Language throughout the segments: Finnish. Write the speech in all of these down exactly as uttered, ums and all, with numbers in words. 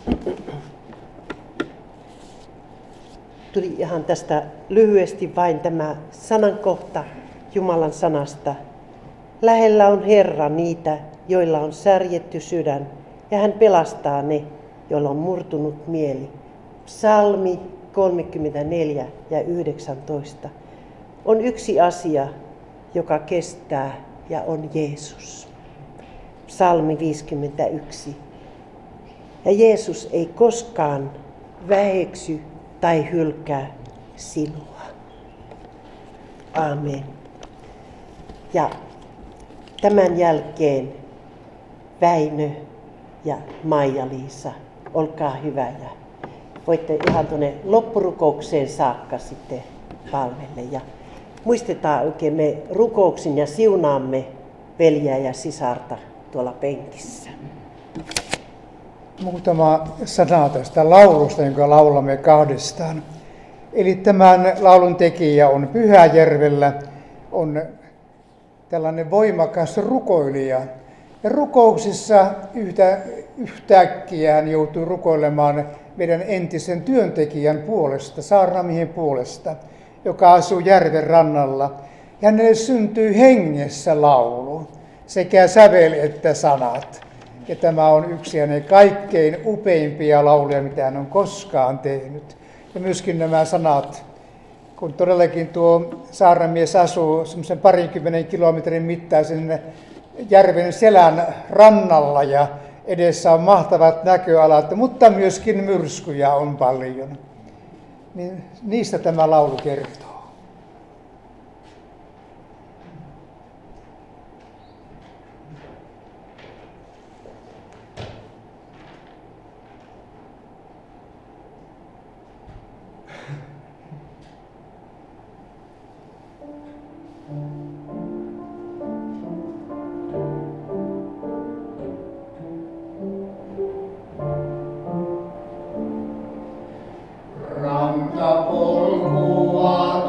Tuli ihan tästä lyhyesti vain tämä sanankohta Jumalan sanasta. Lähellä on Herra niitä, joilla on särjetty sydän, ja hän pelastaa ne, joilla on murtunut mieli. Psalmi kolmekymmentäneljä ja yhdeksäntoista on yksi asia, joka kestää, ja on Jeesus. Psalmi viisikymmentäyksi. Ja Jeesus ei koskaan väheksy tai hylkää sinua. Aamen. Ja tämän jälkeen Väinö ja Maija-Liisa, olkaa hyvä ja voitte ihan tuonne loppurukoukseen saakka sitten palvelle. Ja muistetaan oikein, me rukouksin ja siunaamme veljeä ja sisarta tuolla penkissä. Muutama sana tästä laulusta, jonka laulamme kahdestaan. Eli tämän laulun tekijä on Pyhäjärvellä, on tällainen voimakas rukoilija. Ja rukouksissa yhtä, yhtäkkiä hän joutui rukoilemaan meidän entisen työntekijän puolesta, saarnamiehen puolesta, joka asuu järven rannalla. Ja hänelle syntyi hengessä laulu, sekä sävel että sanat. Ja tämä on yksi hänen kaikkein upeimpia lauluja, mitä hän on koskaan tehnyt. Ja myöskin nämä sanat, kun todellakin tuo saarnamies asuu semmoisen parinkymmenen kilometrin mittaisen järven selän rannalla ja edessä on mahtavat näköalat, mutta myöskin myrskyjä on paljon. Niin niistä tämä laulu kertoo. Rantapolkua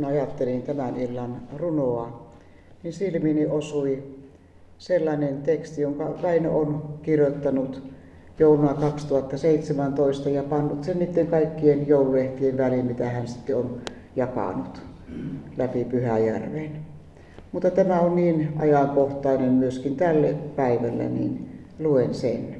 ajattelin tämän illan runoa, niin silmiini osui sellainen teksti, jonka Väinö on kirjoittanut jouluna kaksituhattaseitsemäntoista ja pannut sen niiden kaikkien joululehtien väliin, mitä hän sitten on jakanut läpi Pyhäjärven. Mutta tämä on niin ajankohtainen myöskin tälle päivälle, niin luen sen.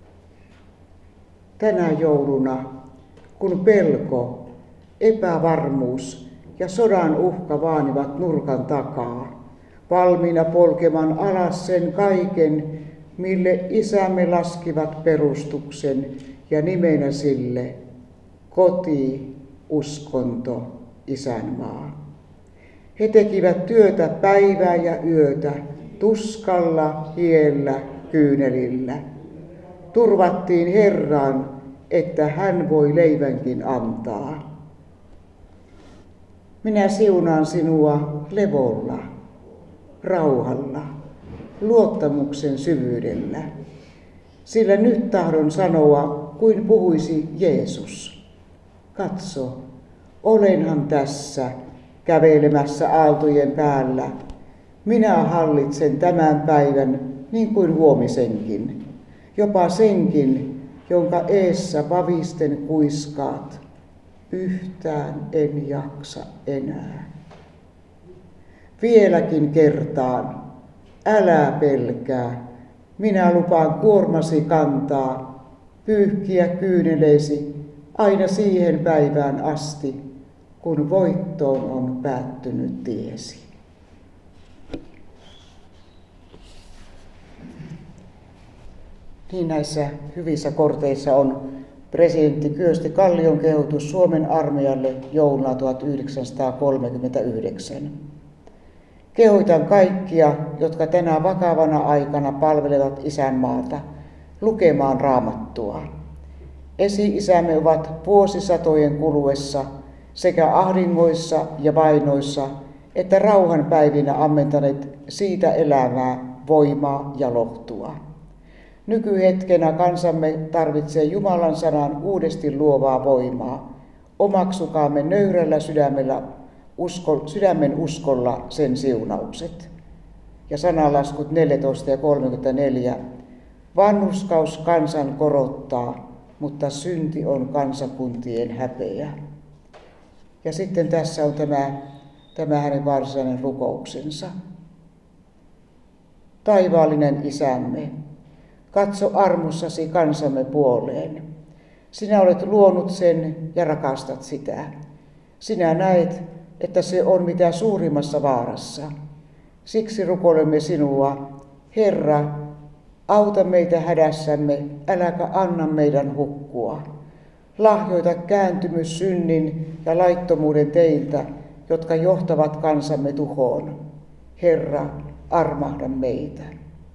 Tänä jouluna, kun pelko, epävarmuus ja sodan uhka vaanivat nurkan takaa, valmiina polkemaan alas sen kaiken, mille isämme laskivat perustuksen ja nimenä sille koti, uskonto, isänmaa. He tekivät työtä päivää ja yötä, tuskalla, hiellä, kyynelillä. Turvattiin Herraan, että hän voi leivänkin antaa. Minä siunaan sinua levolla, rauhalla, luottamuksen syvyydellä. Sillä nyt tahdon sanoa, kuin puhuisi Jeesus. Katso, olenhan tässä kävelemässä aaltojen päällä. Minä hallitsen tämän päivän niin kuin huomisenkin, jopa senkin, jonka eessä pavisten kuiskaat. Yhtään en jaksa enää. Vieläkin kertaan, älä pelkää, minä lupaan kuormasi kantaa, pyyhkiä kyyneleisi aina siihen päivään asti, kun voittoon on päättynyt tiesi. Niin näissä hyvissä korteissa on presidentti Kyösti Kallion kehotus Suomen armeijalle jouluna tuhatyhdeksänsataakolmekymmentäyhdeksän. Kehoitan kaikkia, jotka tänä vakavana aikana palvelevat isänmaata, lukemaan Raamattua. Esi-isämme ovat vuosisatojen kuluessa sekä ahdingoissa ja vainoissa että rauhan päivinä ammentaneet siitä elämää, voimaa ja lohtua. Nykyhetkenä kansamme tarvitsee Jumalan sanan uudesti luovaa voimaa. Omaksukaamme nöyrällä sydämellä, usko, sydämen uskolla sen siunaukset. Ja sanalaskut neljätoista ja kolmekymmentäneljä. Vanhurskaus kansan korottaa, mutta synti on kansakuntien häpeä. Ja sitten tässä on tämä, tämä hänen varsinainen rukouksensa. Taivaallinen Isämme, katso armossasi kansamme puoleen. Sinä olet luonut sen ja rakastat sitä. Sinä näet, että se on mitä suurimmassa vaarassa. Siksi rukoilemme sinua, Herra, auta meitä hädässämme, äläkä anna meidän hukkua. Lahjoita kääntymys synnin ja laittomuuden teiltä, jotka johtavat kansamme tuhoon. Herra, armahda meitä.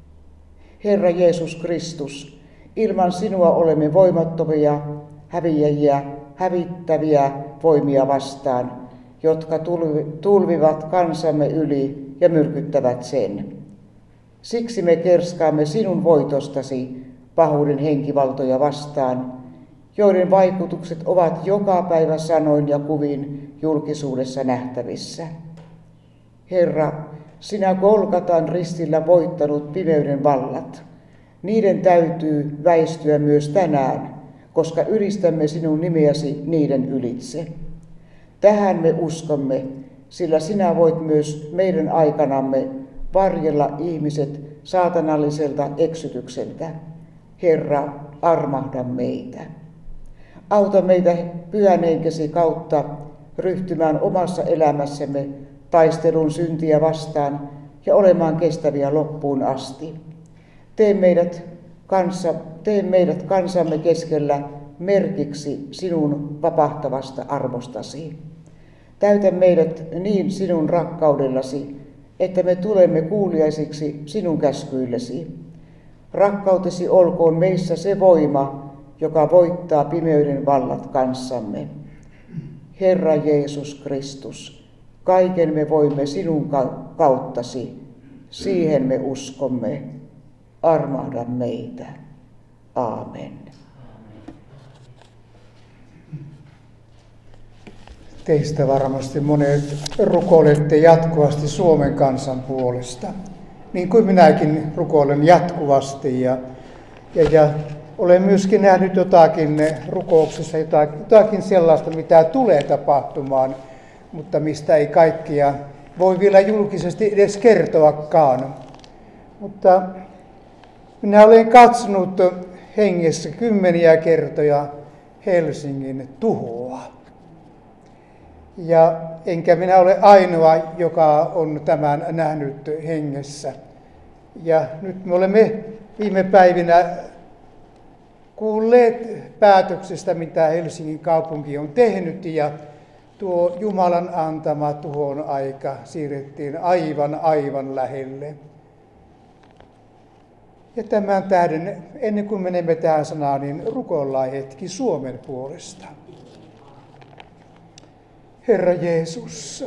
Herra Jeesus Kristus, ilman sinua olemme voimattomia, häviäjiä, hävittäviä voimia vastaan, jotka tulvivat kansamme yli ja myrkyttävät sen. Siksi me kerskaamme sinun voitostasi pahuuden henkivaltoja vastaan, joiden vaikutukset ovat joka päivä sanoin ja kuvin julkisuudessa nähtävissä. Herra, sinä Golgatan ristillä voittanut pimeyden vallat. Niiden täytyy väistyä myös tänään, koska ylistämme sinun nimeäsi niiden ylitse. Tähän me uskomme, sillä sinä voit myös meidän aikanamme varjella ihmiset saatanalliselta eksytykseltä. Herra, armahda meitä. Auta meitä pyhän henkesi kautta ryhtymään omassa elämässämme taistelun syntiä vastaan ja olemaan kestäviä loppuun asti. Tee meidät, kansa, tee meidät kansamme keskellä merkiksi sinun vapahtavasta armostasi. Täytä meidät niin sinun rakkaudellasi, että me tulemme kuuliaisiksi sinun käskyillesi. Rakkautesi olkoon meissä se voima, joka voittaa pimeyden vallat kanssamme. Herra Jeesus Kristus, kaiken me voimme sinun kauttasi. Siihen me uskomme. Armahda meitä. Aamen. Teistä varmasti monet rukoilette jatkuvasti Suomen kansan puolesta, niin kuin minäkin rukoilen jatkuvasti. Ja, ja, ja olen myöskin nähnyt jotakin rukouksessa, jotakin, jotakin sellaista, mitä tulee tapahtumaan, mutta mistä ei kaikkia voi vielä julkisesti edes kertoakaan. Mutta minä olen katsonut hengessä kymmeniä kertoja Helsingin tuhoa. Ja enkä minä ole ainoa, joka on tämän nähnyt hengessä. Ja nyt me olemme viime päivinä kuulleet päätöksestä, mitä Helsingin kaupunki on tehnyt, ja tuo Jumalan antama tuhon aika siirrettiin aivan, aivan lähelle. Ja tämän tähden, ennen kuin menemme tähän sanaan, niin rukoillaan hetki Suomen puolesta. Herra Jeesus,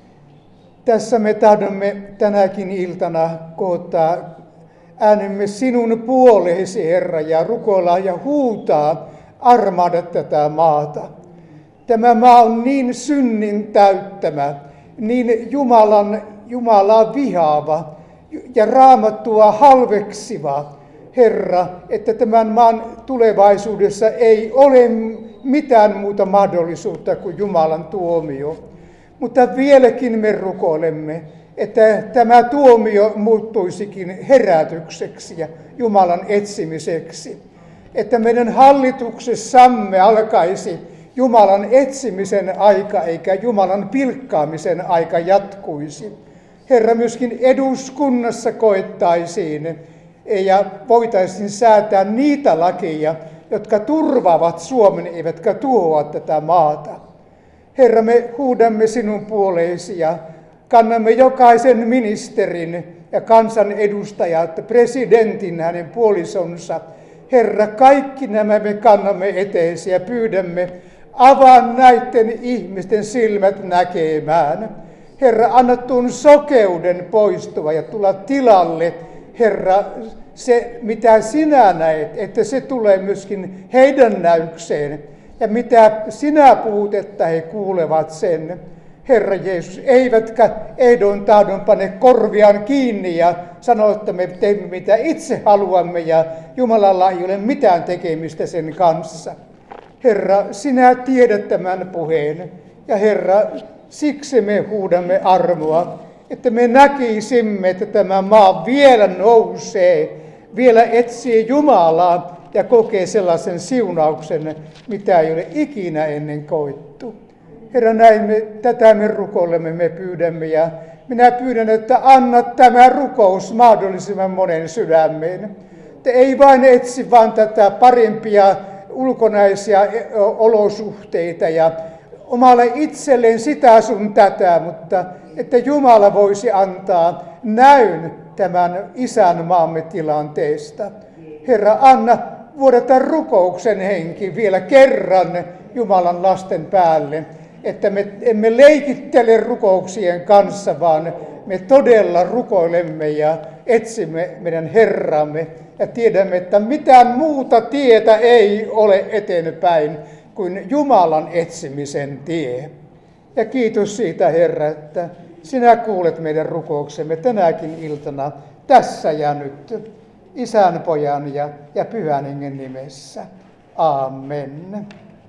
tässä me tahdomme tänäkin iltana koottaa äänemme sinun puoleesi, Herra, ja rukoillaan ja huutaa armahda tätä maata. Tämä maa on niin synnin täyttämä, niin Jumalan, Jumalaa vihaava ja Raamattua halveksiva, Herra, että tämän maan tulevaisuudessa ei ole mitään muuta mahdollisuutta kuin Jumalan tuomio. Mutta vieläkin me rukoilemme, että tämä tuomio muuttuisikin herätykseksi ja Jumalan etsimiseksi. Että meidän hallituksessamme alkaisi Jumalan etsimisen aika, eikä Jumalan pilkkaamisen aika jatkuisi. Herra, myöskin eduskunnassa koettaisiin ja voitaisiin säätää niitä lakeja, jotka turvaavat Suomen, eivätkä tuhoa tätä maata. Herra, me huudamme sinun puoleesi ja kannamme jokaisen ministerin ja kansanedustajat, presidentin, hänen puolisonsa. Herra, kaikki nämä me kannamme eteesi ja pyydämme, avaa näiden ihmisten silmät näkemään. Herra, anna tuon sokeuden poistua ja tulla tilalle, Herra, se mitä sinä näet, että se tulee myöskin heidän näykseen. Ja mitä sinä puhut, että he kuulevat sen. Herra Jeesus, eivätkä ehdon tahdon pane korviaan kiinni ja sano, että me teemme mitä itse haluamme ja Jumalalla ei ole mitään tekemistä sen kanssa. Herra, sinä tiedät tämän puheen ja Herra, siksi me huudamme armoa, että me näkisimme, että tämä maa vielä nousee, vielä etsii Jumalaa ja kokee sellaisen siunauksen, mitä ei ole ikinä ennen koettu. Herra, näin me, tätä me rukoilemme, me pyydämme ja minä pyydän, että anna tämä rukous mahdollisimman monen sydämeen. Te ei vain etsi vaan tätä parempia ulkonaisia olosuhteita ja omalle itselleen sitä sun tätä, mutta että Jumala voisi antaa näyn tämän isän maamme tilanteesta. Herra, anna vuodata rukouksen henki vielä kerran Jumalan lasten päälle, että me emme leikittele rukouksien kanssa, vaan me todella rukoilemme ja etsimme meidän Herramme ja tiedämme, että mitään muuta tietä ei ole eteenpäin kuin Jumalan etsimisen tie. Ja kiitos siitä, Herra, että sinä kuulet meidän rukouksemme tänäkin iltana tässä ja nyt. Isän, Pojan ja, ja Pyhän Hengen nimessä. Amen.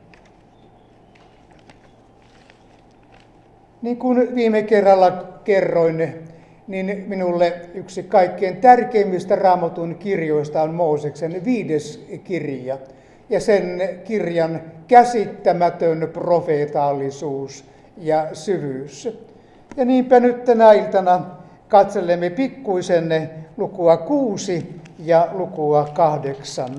Niin kuin viime kerralla kerroin, niin minulle yksi kaikkein tärkeimmistä Raamatun kirjoista on Mooseksen viides kirja. Ja sen kirjan käsittämätön profeetaallisuus ja syvyys. Ja niinpä nyt tänä iltana katselemme pikkuisen lukua kuusi ja lukua kahdeksan.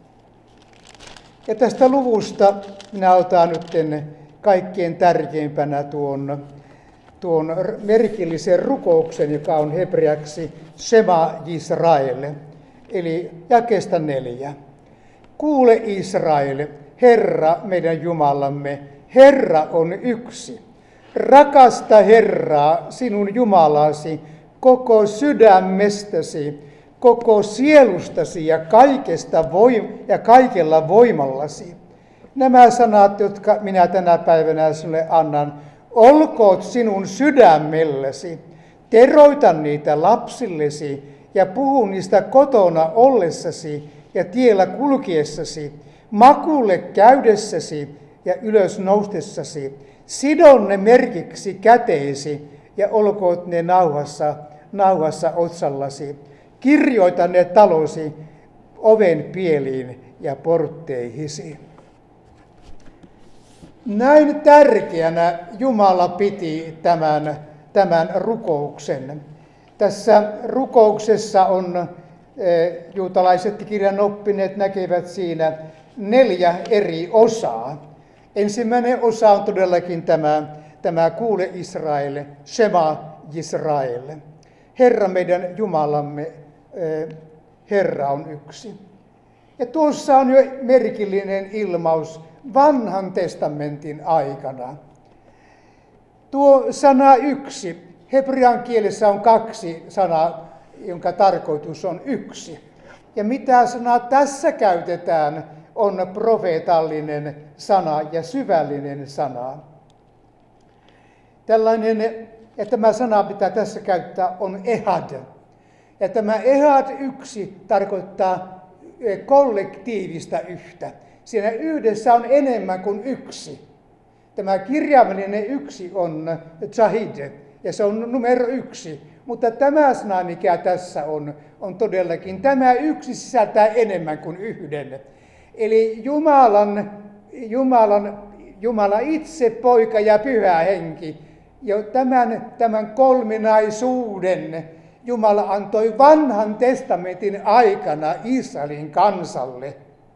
Ja tästä luvusta minä otan nyt kaikkein tärkeimpänä tuon, tuon merkillisen rukouksen, joka on hebreaksi Shema Yisrael, eli jakeesta neljä. Kuule Israel, Herra meidän Jumalamme, Herra on yksi. Rakasta Herraa, sinun Jumalasi, koko sydämestäsi, koko sielustasi ja, kaikesta voim- ja kaikella voimallasi. nämä sanat, jotka minä tänä päivänä sinulle annan, olkoot sinun sydämellesi. Teroita niitä lapsillesi ja puhu niistä kotona ollessasi ja tiellä kulkiessasi, makuulle käydessäsi ja ylös noustessasi. Sidon ne merkiksi käteesi ja olkoot ne nauhassa, nauhassa otsallasi. Kirjoita ne talosi oven pieliin ja portteihisi. Näin tärkeänä Jumala piti tämän, tämän rukouksen. Tässä rukouksessa on juutalaiset kirjan oppineet näkevät siinä neljä eri osaa. Ensimmäinen osa on todellakin tämä, tämä kuule Israel, Shema Israel. Herra meidän Jumalamme, Herra on yksi. Ja tuossa on jo merkillinen ilmaus vanhan testamentin aikana. Tuo sana yksi, hebrean kielessä on kaksi sanaa, jonka tarkoitus on yksi. Ja mitä sanaa tässä käytetään, on profeetallinen sana ja syvällinen sana. Tällainen, ja tämä sana, mitä tässä käyttää, on ehad. Ja tämä ehad yksi tarkoittaa kollektiivista yhtä. Siinä yhdessä on enemmän kuin yksi. Tämä kirjaimellinen yksi on zahid, ja se on numero yksi. Mutta tämä sana, mikä tässä on, on todellakin, tämä yksi sisältää enemmän kuin yhden. Eli Jumalan, Jumalan, Jumala itse, Poika ja Pyhä Henki, jo tämän, tämän kolminaisuuden Jumala antoi vanhan testamentin aikana Israelin kansalle.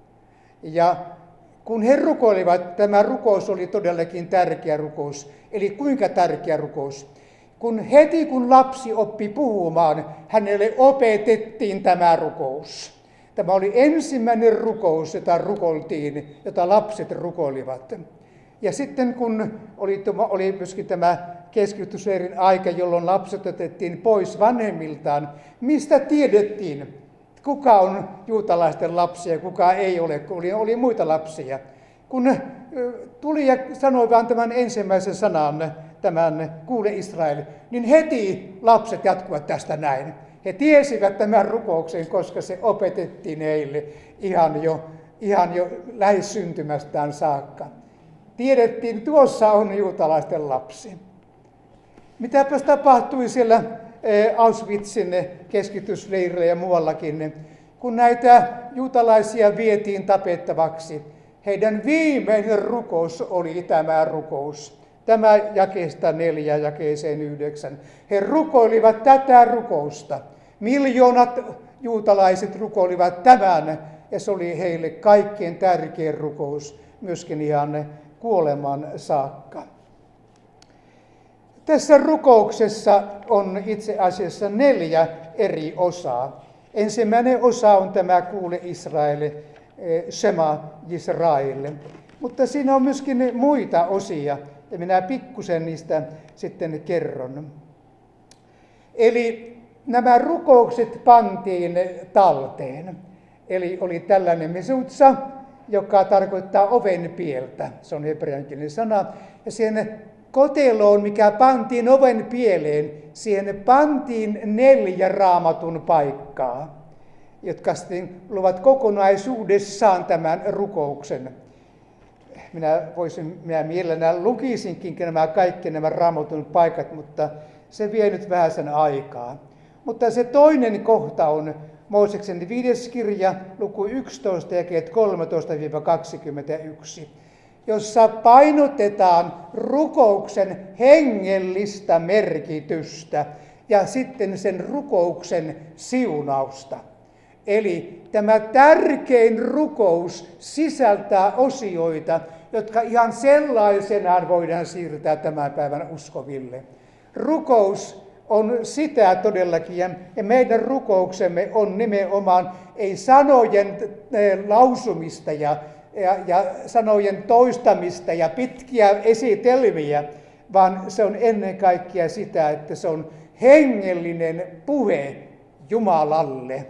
Ja kun he rukoilivat, tämä rukous oli todellakin tärkeä rukous. Eli kuinka tärkeä rukous? Kun heti kun lapsi oppi puhumaan, hänelle opetettiin tämä rukous. Tämä oli ensimmäinen rukous, jota rukoiltiin, jota lapset rukoilivat. Ja sitten kun oli, oli myöskin tämä keskitysleirin aika, jolloin lapset otettiin pois vanhemmiltaan, mistä tiedettiin, kuka on juutalaisten lapsia ja kuka ei ole, kun oli, oli muita lapsia. Kun tuli ja sanoi vain tämän ensimmäisen sanan, tämän kuule Israel, niin heti lapset jatkuvat tästä näin. He tiesivät tämän rukouksen, koska se opetettiin heille ihan jo, ihan jo lähes syntymästään saakka. Tiedettiin, tuossa on juutalaisten lapsi. Mitäpäs tapahtui siellä Auschwitzin keskitysleirillä ja muuallakin, kun näitä juutalaisia vietiin tapettavaksi. Heidän viimeinen rukous oli tämä rukous. Tämä jakeesta neljä jakeeseen yhdeksän. He rukoilivat tätä rukousta. Miljoonat juutalaiset rukoilivat tämän, ja se oli heille kaikkein tärkein rukous, myöskin ihan kuoleman saakka. Tässä rukouksessa on itse asiassa neljä eri osaa. Ensimmäinen osa on tämä kuule Israel, Shema Israel. Mutta siinä on myöskin muita osia, ja minä pikkusen niistä sitten kerron. Eli nämä rukoukset pantiin talteen. Eli oli tällainen mesutsa, joka tarkoittaa oven pieltä. Se on hebreankielinen sana. Ja siihen koteloon, mikä pantiin oven pieleen, siihen pantiin neljä raamatun paikkaa, jotka sitten luovat kokonaisuudessaan tämän rukouksen. Minä, voisin, minä mielellään lukisinkin nämä kaikki nämä raamatun paikat, mutta se vie nyt vähän sen aikaa. Mutta se toinen kohta on Mooseksen viides kirja, luku yksitoista, jakeet kolmetoista kaksikymmentäyksi, jossa painotetaan rukouksen hengellistä merkitystä ja sitten sen rukouksen siunausta. Eli tämä tärkein rukous sisältää osioita, jotka ihan sellaisenaan voidaan siirtää tämän päivän uskoville. Rukous on sitä todellakin, ja meidän rukouksemme on nimenomaan ei sanojen lausumista ja, ja, ja sanojen toistamista ja pitkiä esitelmiä, vaan se on ennen kaikkea sitä, että se on hengellinen puhe Jumalalle.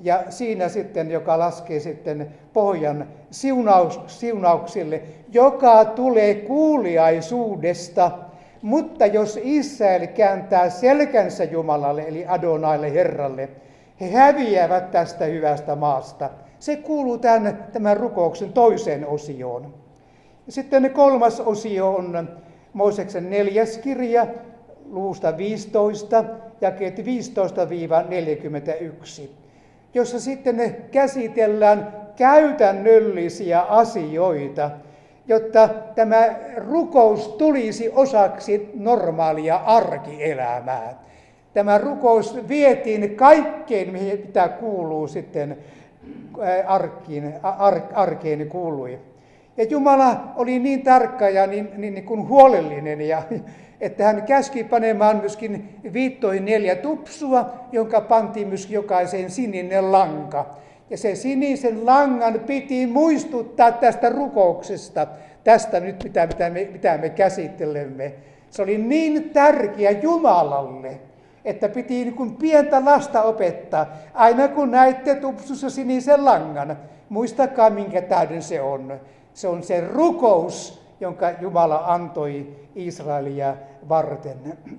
Ja siinä sitten, joka laskee sitten pohjan siunaus, siunauksille, joka tulee kuuliaisuudesta. Mutta jos Israel kääntää selkänsä Jumalalle, eli Adonaille, Herralle, he häviävät tästä hyvästä maasta. Se kuuluu tämän, tämän rukouksen toiseen osioon. Sitten kolmas osio on Mooseksen neljäs kirja, luvusta viisitoista, jakeet viisitoista neljäkymmentäyksi, jossa sitten käsitellään käytännöllisiä asioita, jotta tämä rukous tulisi osaksi normaalia arkielämää. Tämä rukous vietiin kaikkeen, mitä kuuluu sitten arkeen, arkeen kuului. Ja Jumala oli niin tarkka ja niin, niin, niin kuin huolellinen, ja, että hän käski panemaan myöskin viittoihin neljä tupsua, jonka pantiin myöskin jokaiseen sininen lanka. Ja se sinisen langan piti muistuttaa tästä rukouksesta, tästä nyt mitä, mitä, me, mitä me käsittelemme. Se oli niin tärkeä Jumalalle, että piti niin kuin pientä lasta opettaa. Aina kun näette tupsussa sinisen langan, muistakaa minkä täyden se on. Se on se rukous, jonka Jumala antoi Israelia varten.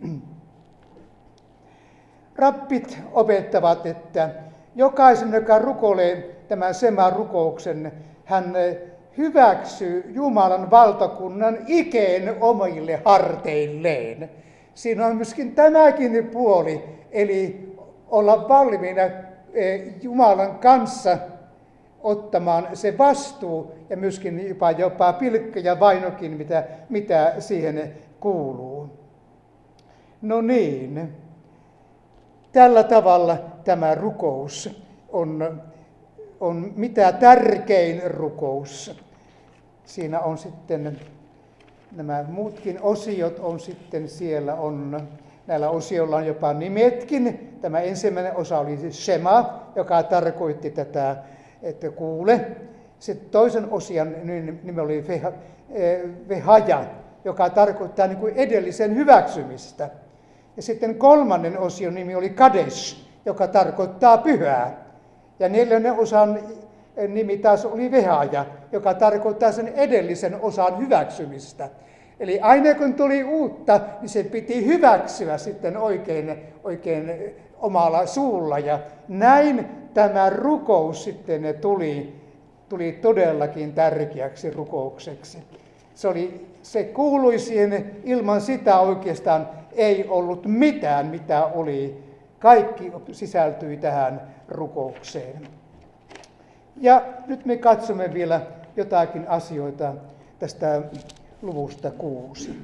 Rappit opettavat, että jokaisen, joka rukoilee tämän Sema-rukouksen, hän hyväksyy Jumalan valtakunnan ikeen omille harteilleen. Siinä on myöskin tämäkin puoli, eli olla valmiina Jumalan kanssa ottamaan se vastuu ja myöskin jopa, jopa pilkka ja vainokin, mitä, mitä siihen kuuluu. No niin, tällä tavalla tämä rukous on, on mitä tärkein rukous. Siinä on sitten nämä muutkin osiot on sitten siellä, on, näillä osioilla on jopa nimetkin. Tämä ensimmäinen osa oli siis Shema, joka tarkoitti tätä, että kuule. Sitten toisen osion nimi oli Vehaja, joka tarkoittaa niin kuin edellisen hyväksymistä. Ja sitten kolmannen osion nimi oli Kadesh, joka tarkoittaa pyhää. Ja neljännen osan nimi taas oli Vehaja, joka tarkoittaa sen edellisen osan hyväksymistä. Eli aina kun tuli uutta, niin se piti hyväksyä sitten oikein, oikein omalla suulla. Ja näin tämä rukous sitten tuli, tuli todellakin tärkeäksi rukoukseksi. Se, oli, se kuului siihen, ilman sitä oikeastaan ei ollut mitään, mitä oli. Kaikki sisältyi tähän rukoukseen. Ja nyt me katsomme vielä jotakin asioita tästä luvusta kuusi.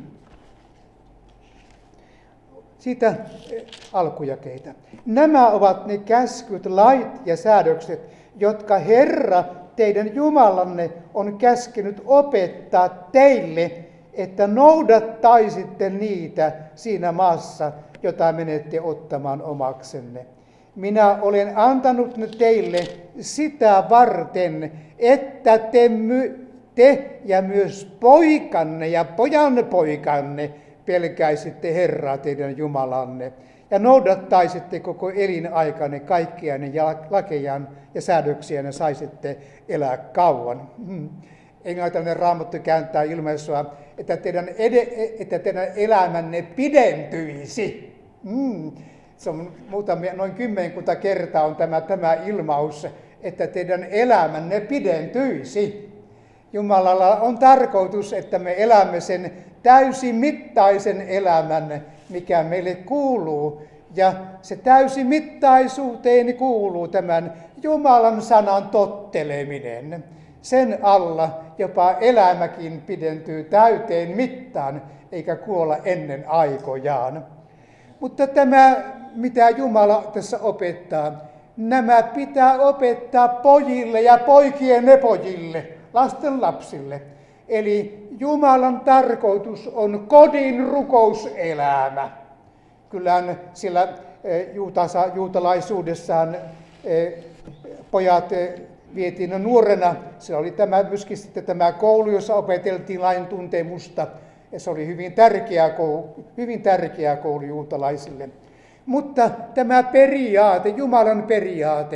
Siitä alkujakeita. Nämä ovat ne käskyt, lait ja säädökset, jotka Herra, teidän Jumalanne, on käskenyt opettaa teille, että noudattaisitte niitä siinä maassa, jota menette ottamaan omaksenne. Minä olen antanut ne teille sitä varten, että te, my, te ja myös poikanne ja pojan poikanne pelkäisitte Herraa teidän Jumalanne ja noudattaisitte koko elinaikanne kaikkia ne lakejaan ja säädöksiä ja saisitte elää kauan. Hmm. Englantilainen Raamattu kääntää ilmaisua, että teidän, ed- että teidän elämänne pidentyisi. Hmm. Se on muutamia, noin kymmenkunta kertaa on tämä, tämä ilmaus, että teidän elämänne pidentyisi. Jumalalla on tarkoitus, että me elämme sen täysimittaisen elämän, mikä meille kuuluu. Ja se täysimittaisuuteen kuuluu tämän Jumalan sanan totteleminen. Sen alla jopa elämäkin pidentyy täyteen mittaan, eikä kuolla ennen aikojaan. Mutta tämä, mitä Jumala tässä opettaa, nämä pitää opettaa pojille ja poikien nepojille, lasten lapsille. Eli Jumalan tarkoitus on kodin rukouselämä. Kyllähän siellä juutalaisuudessaan pojat vietiin nuorena. Se oli tämä, myöskin sitten tämä koulu, jossa opeteltiin lain tuntemusta. Ja se oli hyvin tärkeä koulu, hyvin tärkeä koulu juutalaisille. Mutta tämä periaate, Jumalan periaate,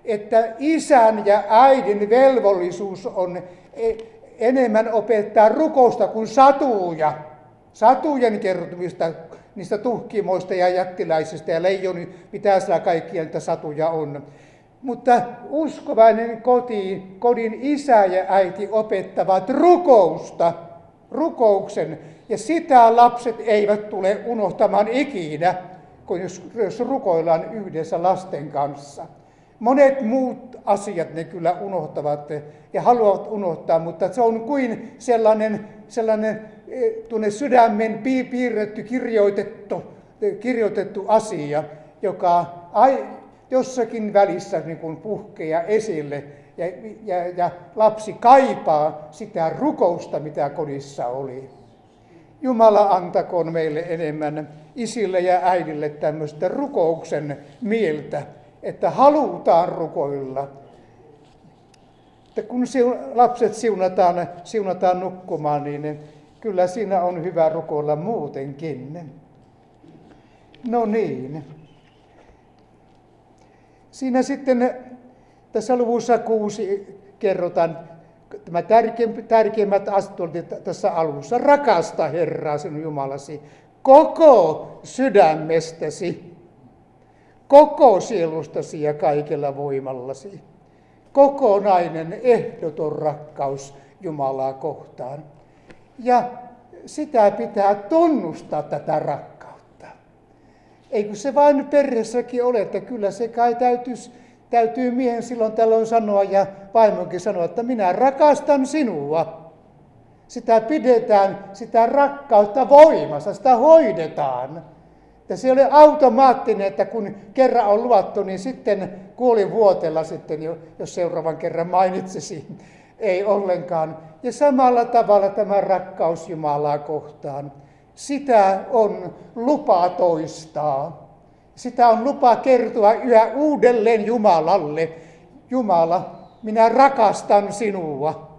että isän ja äidin velvollisuus on enemmän opettaa rukousta kuin satuja. Satujen kertomista niistä tuhkimoista ja jättiläisistä ja leijoni, mitä siellä kaikkia niitä satuja on. Mutta uskovainen koti, kodin isä ja äiti opettavat rukousta, rukouksen, ja sitä lapset eivät tule unohtamaan ikinä, kun jos, jos rukoillaan yhdessä lasten kanssa. Monet muut asiat ne kyllä unohtavat ja haluavat unohtaa, mutta se on kuin sellainen, sellainen tuonne sydämen piirretty, kirjoitettu, kirjoitettu asia, joka ai, jossakin välissä niin kuin puhkeaa esille ja, ja, ja lapsi kaipaa sitä rukousta, mitä kodissa oli. Jumala antakoon meille enemmän isille ja äidille tämmöistä rukouksen mieltä, että halutaan rukoilla. Että kun lapset siunataan, siunataan nukkumaan, niin kyllä siinä on hyvä rukoilla muutenkin. No niin. Siinä sitten tässä luvussa kuusi kerrotaan tämä tärkeimmät asiat tässä alussa. Rakasta Herraa sinun Jumalasi koko sydämestäsi, koko sielustasi ja kaikella voimallasi. Kokonainen ehdoton rakkaus Jumalaa kohtaan. Ja sitä pitää tunnustaa tätä rakkautta. Eikö se vain perheessäkin ole, että kyllä se kai täytyisi, täytyy miehen silloin tällöin sanoa ja vaimonkin sanoa, että minä rakastan sinua. Sitä pidetään, sitä rakkautta voimassa, sitä hoidetaan. Ja se ei ole automaattinen, että kun kerran on luvattu, niin sitten kuolivuotella sitten, jos seuraavan kerran mainitsisi. Ei ollenkaan. Ja samalla tavalla tämä rakkaus Jumalaa kohtaan. Sitä on lupa toistaa. Sitä on lupa kertoa yhä uudelleen Jumalalle. Jumala, minä rakastan sinua.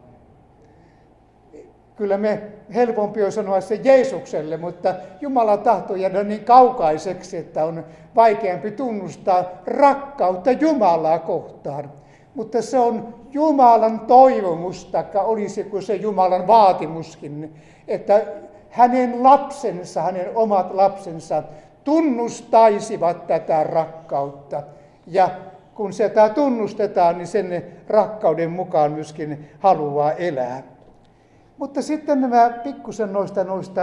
Kyllä me helpompi on sanoa se Jeesukselle, mutta Jumala tahtoo jäädä niin kaukaiseksi, että on vaikeampi tunnustaa rakkautta Jumalaa kohtaan. Mutta se on Jumalan toivomus, taikka olisiko se Jumalan vaatimuskin, että hänen lapsensa, hänen omat lapsensa tunnustaisivat tätä rakkautta. Ja kun sitä tunnustetaan, niin sen rakkauden mukaan myöskin haluaa elää. Mutta sitten nämä pikkusen noista, noista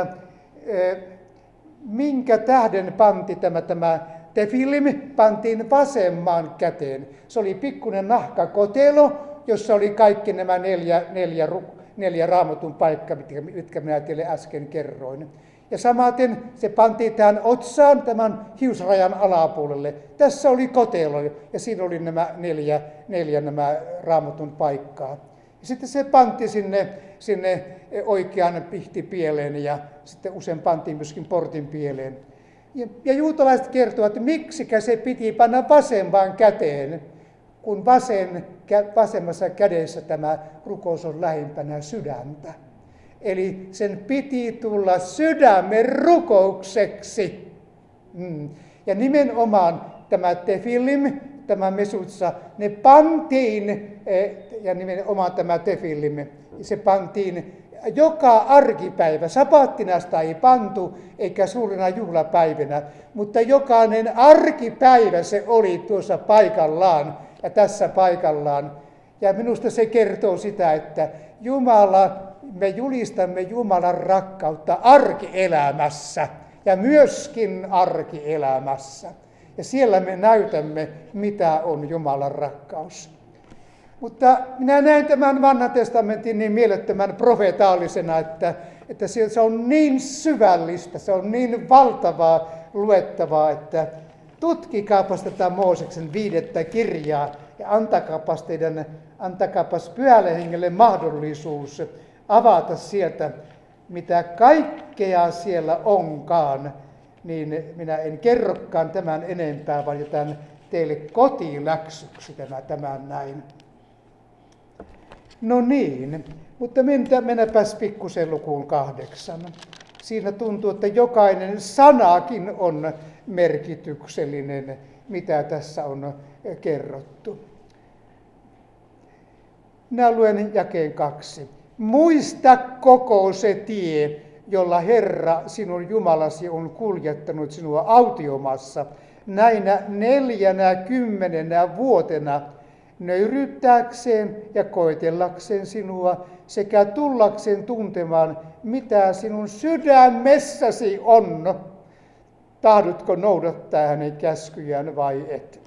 minkä tähden panti tämä, tämä tefillim pantiin vasemmaan käteen. Se oli pikkuinen nahkakotelo, jossa oli kaikki nämä neljä, neljä, neljä raamatun paikkaa, mitkä, mitkä minä teille äsken kerroin. Ja samaten se pantiin tähän otsaan tämän hiusrajan alapuolelle. Tässä oli kotelo ja siinä oli nämä neljä, neljä nämä raamatun paikkaa. Ja sitten se panti sinne, sinne oikean pihtipieleen ja sitten usein pantiin myöskin portin pieleen. Ja, ja juutalaiset kertovat, että miksikä se piti panna vasempaan käteen, kun vasen, vasemmassa kädessä tämä rukous on lähimpänä sydäntä. Eli sen piti tulla sydämen rukoukseksi. Mm. Ja nimenomaan tämä tefillim, tämä mesutsa, ne pantiin, ja nimenomaan tämä tefillim, se pantiin joka arkipäivä. Sabattina sitä ei pantu, eikä suurina juhlapäivinä, mutta jokainen arkipäivä se oli tuossa paikallaan ja tässä paikallaan. Ja minusta se kertoo sitä, että Jumala, me julistamme Jumalan rakkautta arkielämässä ja myöskin arkielämässä. Ja siellä me näytämme, mitä on Jumalan rakkaus. Mutta minä näen tämän vanhan testamentin niin mielettömän profetaalisena, että, että se on niin syvällistä, se on niin valtavaa luettavaa, että tutkikaapas tätä Mooseksen viidettä kirjaa ja antakaapas, teidän, antakaapas Pyhälle Hengelle mahdollisuus avata sieltä, mitä kaikkea siellä onkaan. Niin minä en kerrokaan tämän enempää, vaan jätän teille kotiläksyksi tämä, tämän näin. No niin, mutta mennäpäs pikkusen lukuun kahdeksan. Siinä tuntuu, että jokainen sanakin on merkityksellinen. mitä tässä on kerrottu. Minä luen jakeen kaksi. Muista koko se tie, jolla Herra sinun Jumalasi on kuljettanut sinua autiomassa näinä neljänä kymmenenä vuotena, nöyryttääkseen ja koetellakseen sinua sekä tullakseen tuntemaan, mitä sinun sydämessäsi on. Tahdotko noudattaa hänen käskyjään vai et?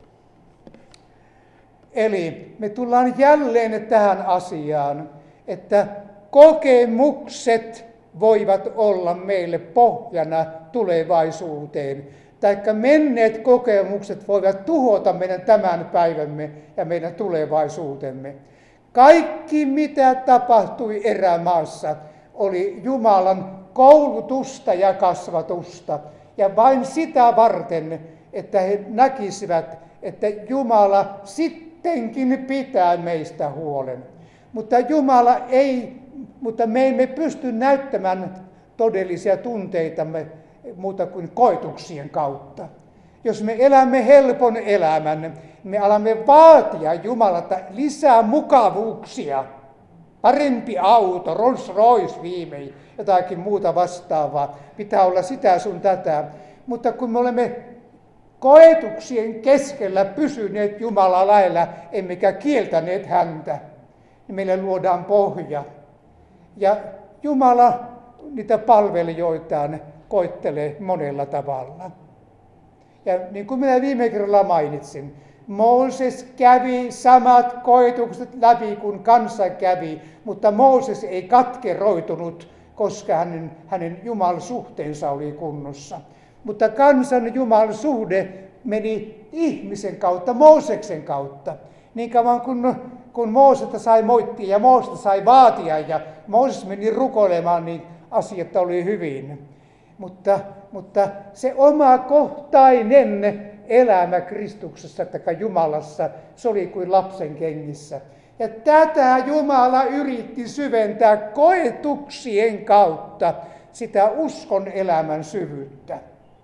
Eli me tullaan jälleen tähän asiaan, että kokemukset voivat olla meille pohjana tulevaisuuteen. Taikka menneet kokemukset voivat tuhota meidän tämän päivämme ja meidän tulevaisuutemme. Kaikki, mitä tapahtui erämaassa, oli Jumalan koulutusta ja kasvatusta. Ja vain sitä varten, että he näkisivät, että Jumala sittenkin pitää meistä huolen. Mutta Jumala ei, mutta me emme pysty näyttämään todellisia tunteitamme muuta kuin koetuksien kautta. Jos me elämme helpon elämän, me alamme vaatia Jumalalta lisää mukavuuksia. Parempi auto, Rolls Royce viimein, jotakin muuta vastaavaa. Pitää olla sitä sun tätä. Mutta kun me olemme koetuksien keskellä pysyneet Jumalan lailla, emmekä kieltäneet häntä, niin meille luodaan pohja. Ja Jumala niitä palvelijoitaan koettelee monella tavalla. Ja niin kuin minä viime kerralla mainitsin, Mooses kävi samat koetukset läpi kuin kansa kävi, mutta Mooses ei katkeroitunut, koska hänen, hänen Jumalan suhteensa oli kunnossa. Mutta kansan Jumalan suhde meni ihmisen kautta, Mooseksen kautta. Niin kauan kun, kun Moosesta sai moittia ja Moosesta sai vaatia ja Mooses meni rukoilemaan, niin asiat oli hyvin. Mutta, mutta se omakohtainen elämä Kristuksessa tai Jumalassa, se oli kuin lapsen kengissä. Ja tätä Jumala yritti syventää koetuksien kautta sitä uskon elämän syvyyttä.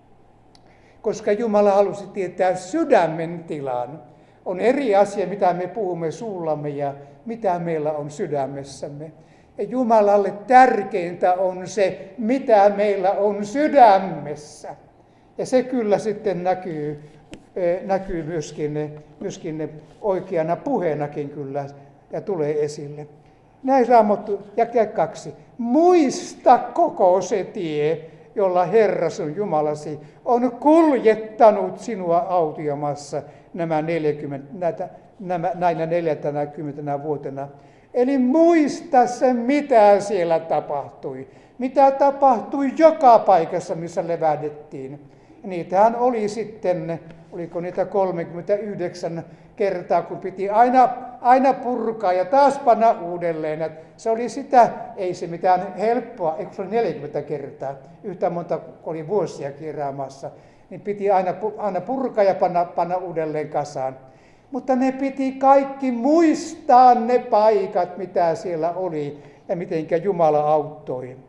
Koska Jumala halusi tietää sydämen tilan. On eri asia, mitä me puhumme suullamme ja mitä meillä on sydämessämme. Ja Jumalalle tärkeintä on se, mitä meillä on sydämessä. Ja se kyllä sitten näkyy, näkyy myöskin, myöskin oikeana puheenakin kyllä ja tulee esille. Näin Raamattu, jae kaksi. Muista koko se tie, jolla Herra sun Jumalasi on kuljettanut sinua autiomassa nämä neljäkymmentä, näitä, nämä, näinä neljäkymmentä vuotena. Eli muista se, mitä siellä tapahtui. Mitä tapahtui joka paikassa, missä levähdettiin. Niitähän oli sitten, oliko niitä kolmekymmentäyhdeksän kertaa, kun piti aina, aina purkaa ja taas panna uudelleen. Se oli sitä, ei se mitään helppoa, eikö se oli neljäkymmentä kertaa, yhtä monta oli vuosia kieräämässä, niin piti aina, aina purkaa ja panna, panna uudelleen kasaan. Mutta ne piti kaikki muistaa ne paikat, mitä siellä oli ja mitenkä Jumala auttoi.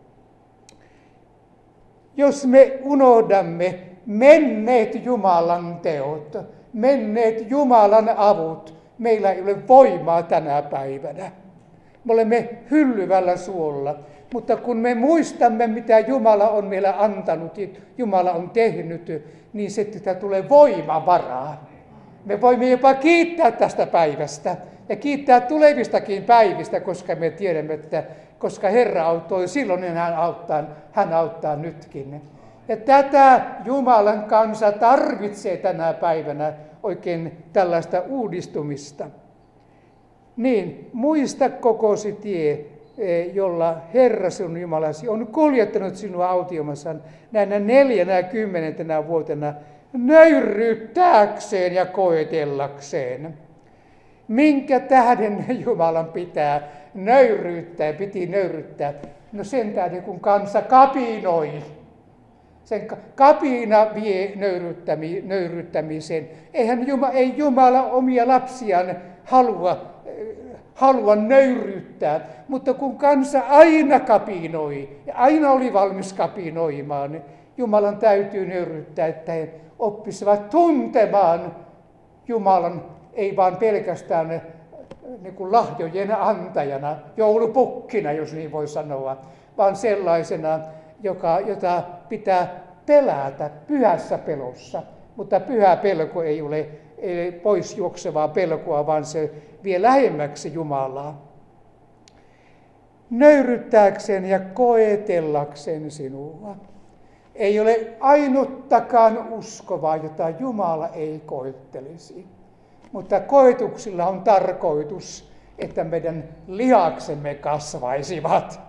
Jos me unohdamme menneet Jumalan teot, menneet Jumalan avut, meillä ei ole voimaa tänä päivänä. Me olemme hyllyvällä suolla, mutta kun me muistamme, mitä Jumala on meille antanut, Jumala on tehnyt, niin sitten tulee voimavaraa. Me voimme jopa kiittää tästä päivästä ja kiittää tulevistakin päivistä, koska me tiedämme, että koska Herra auttoi silloin, niin hän auttaa, hän auttaa nytkin. Ja tätä Jumalan kansa tarvitsee tänä päivänä oikein tällaista uudistumista. Niin, muista kokosi tie, jolla Herra sinun Jumalasi on kuljettanut sinua autiomassa näinä neljänä kymmenentenä vuotena nöyryyttääkseen ja koetellakseen. Minkä tähden Jumalan pitää nöyryyttää, piti nöyryyttää? No sen tähden, kun kansa kapinoi. Sen kapina vie nöyryyttämi, nöyryyttämiseen. Eihän Jumala, ei Jumala omia lapsiaan halua, halua nöyryyttää, mutta kun kansa aina kapinoi ja aina oli valmis kapinoimaan, niin Jumalan täytyy nöyryyttää, että he oppisivat tuntemaan Jumalan ei vaan pelkästään niin kuin lahjojen antajana, joulupukkina, jos niin voi sanoa, vaan sellaisena, joka, jota pitää pelätä pyhässä pelossa. Mutta pyhä pelko ei ole ei pois juoksevaa pelkoa, vaan se vie lähemmäksi Jumalaa. Nöyryttääkseen ja koetellakseen sinua. Ei ole ainuttakaan uskovaa, jota Jumala ei koettelisi. Mutta koetuksilla on tarkoitus, että meidän lihaksemme kasvaisivat.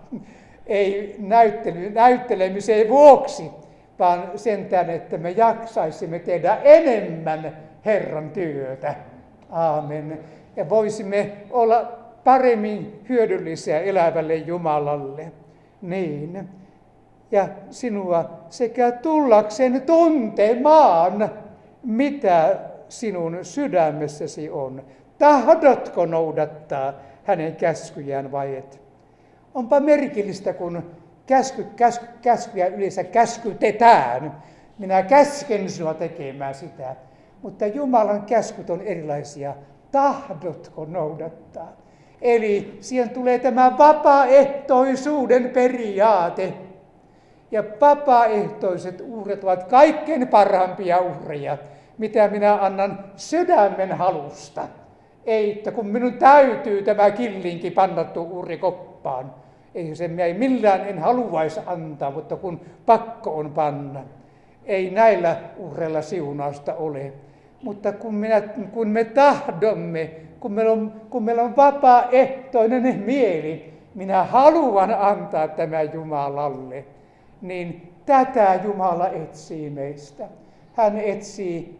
Ei näyttely, näyttelemisen vuoksi, vaan sentään, että me jaksaisimme tehdä enemmän Herran työtä. Aamen. Ja voisimme olla paremmin hyödyllisiä elävälle Jumalalle. Niin. Ja sinua sekä tullakseen tuntemaan, mitä sinun sydämessäsi on. Tahdotko noudattaa hänen käskyjään vai et? Onpa merkillistä, kun käsky, käsky, käskyjä yleensä käskytetään. Minä käsken sinua tekemään sitä. Mutta Jumalan käskyt on erilaisia. Tahdotko noudattaa? Eli siihen tulee tämä vapaaehtoisuuden periaate. Ja vapaaehtoiset uhret ovat kaikkein parhaimpia uhreja, mitä minä annan sydämen halusta. Ei, että kun minun täytyy tämä killinki pannattu uhri koppaan. Ei se ei millään en haluaisi antaa, mutta kun pakko on panna. Ei näillä uhreilla siunausta ole. Mutta kun, minä, kun me tahdomme, kun meillä, on, kun meillä on vapaaehtoinen mieli, minä haluan antaa tämän Jumalalle, niin tätä Jumala etsii meistä. Hän etsii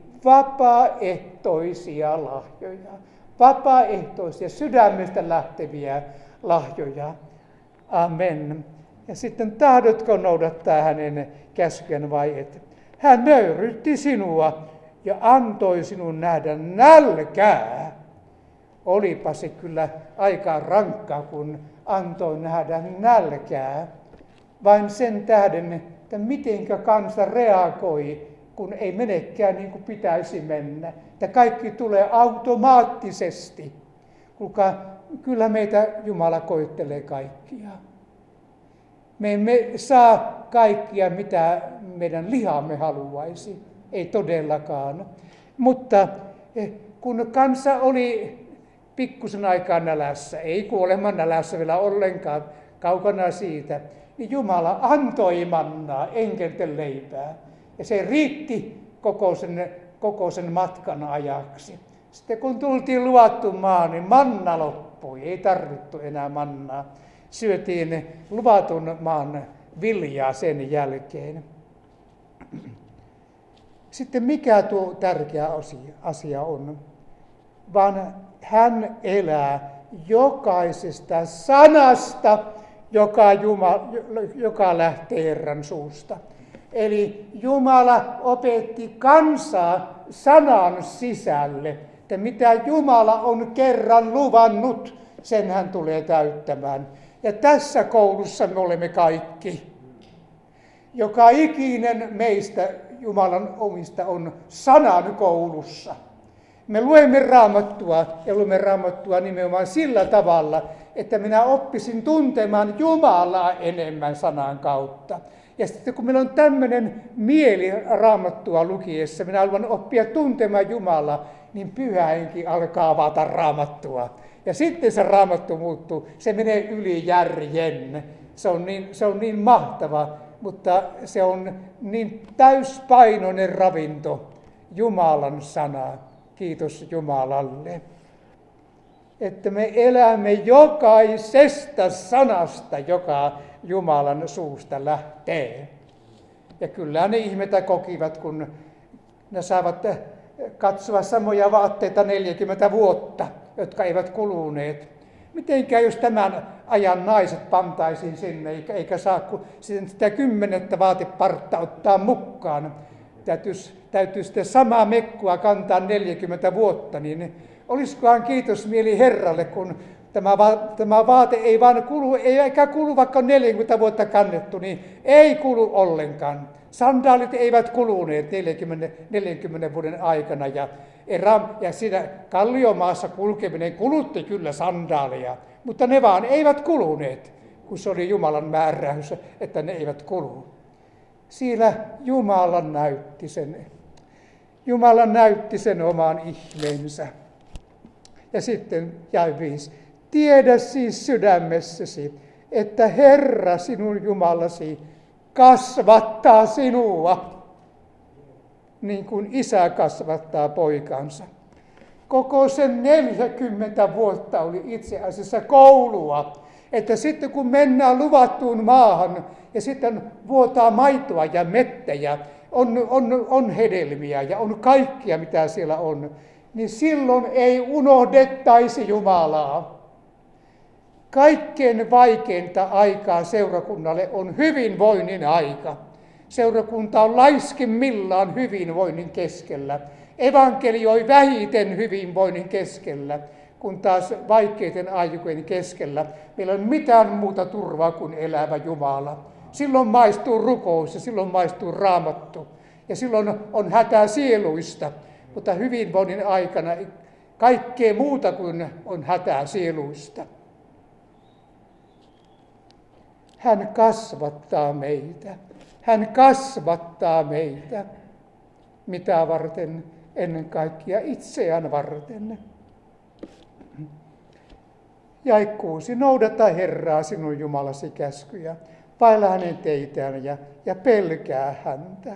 vapaaehtoisia lahjoja, vapaaehtoisia sydämestä lähteviä lahjoja. Amen. Ja sitten tahdotko noudattaa hänen käskyjään vai et? Hän nöyrytti sinua ja antoi sinun nähdä nälkää. Olipa se kyllä aika rankkaa, kun antoi nähdä nälkää. Vain sen tähden, että mitenkä kansa reagoi, kun ei menekään niin kuin pitäisi mennä. Että kaikki tulee automaattisesti. Kuulkaa, kyllä meitä Jumala koettelee kaikkia. Me emme saa kaikkia, mitä meidän lihamme haluaisi. Ei todellakaan. Mutta kun kansa oli pikkusen aikaa nälässä, ei kuoleman nälässä vielä ollenkaan, kaukana siitä, niin Jumala antoi mannaa, enkelten leipää. Ja se riitti koko sen, koko sen matkan ajaksi. Sitten kun tultiin luvattu maan, niin manna loppui. Ei tarvittu enää mannaa. Syötiin luvatun maan viljaa sen jälkeen. Sitten mikä tuo tärkeä asia on? Vaan hän elää jokaisesta sanasta, joka, Jumala, joka lähtee Herran suusta. Eli Jumala opetti kansaa sanan sisälle, että mitä Jumala on kerran luvannut, sen hän tulee täyttämään. Ja tässä koulussa me olemme kaikki. Joka ikinen meistä Jumalan omista on sanan koulussa. Me luemme Raamattua ja luemme Raamattua nimenomaan sillä tavalla, että minä oppisin tuntemaan Jumalaa enemmän sanan kautta. Ja sitten kun meillä on tämmöinen mieli Raamattua lukiessa, minä haluan oppia tuntemaan Jumalaa, niin Pyhä Henki alkaa avata Raamattua. Ja sitten se Raamattu muuttuu, se menee yli järjen. Se on niin, se on niin mahtava, mutta se on niin täyspainoinen ravinto, Jumalan sana. Kiitos Jumalalle. Että me elämme jokaisesta sanasta, joka Jumalan suusta lähtee. Ja kyllä ne ihmetä kokivat, kun ne saavat katsoa samoja vaatteita neljäkymmentä vuotta, jotka eivät kuluneet. Mitenkään jos tämän ajan naiset pantaisiin sinne, eikä, eikä saa sitä kymmenettä vaatepartta ottaa mukaan. Täytyisi, täytyisi sitten samaa mekkua kantaa neljäkymmentä vuotta, niin olisikohan kiitosmieli Herralle, kun tämä, va, tämä vaate ei vaan kulu, ei eikä kulu vaikka neljäkymmentä vuotta kannettu, niin ei kulu ollenkaan. Sandaalit eivät kuluneet neljänkymmenen, neljänkymmenen vuoden aikana ja, erä, ja siinä Kalliomaassa kulkeminen kulutti kyllä sandaalia, mutta ne vaan eivät kuluneet, kun se oli Jumalan määräys, että ne eivät kulu. Siellä Jumala näytti sen, Jumala näytti sen oman ihmeensä. Ja sitten jäi viisi. Tiedä siis sydämessäsi, että Herra sinun Jumalasi kasvattaa sinua, niin kuin isä kasvattaa poikansa. Koko sen neljäkymmentä vuotta oli itse asiassa koulua, että sitten kun mennään luvattuun maahan ja sitten vuotaa maitoa ja mettejä, on, on, on hedelmiä ja on kaikkia mitä siellä on, niin silloin ei unohdettaisi Jumalaa. Kaikkein vaikeinta aikaa seurakunnalle on hyvinvoinnin aika. Seurakunta on laiskimmillaan hyvinvoinnin keskellä. Evankelioi vähiten hyvinvoinnin keskellä, kun taas vaikeiden aikojen keskellä meillä on mitään muuta turvaa kuin elävä Jumala. Silloin maistuu rukous ja silloin maistuu raamattu ja silloin on hätää sieluista, mutta hyvinvoinnin aikana kaikkea muuta kuin on hätää sieluista. Hän kasvattaa meitä. Hän kasvattaa meitä. Mitä varten? Ennen kaikkea itseään varten. Jae kuusi. Noudata Herraa sinun Jumalasi käskyjä. Vailla hänen teitään ja, ja pelkää häntä.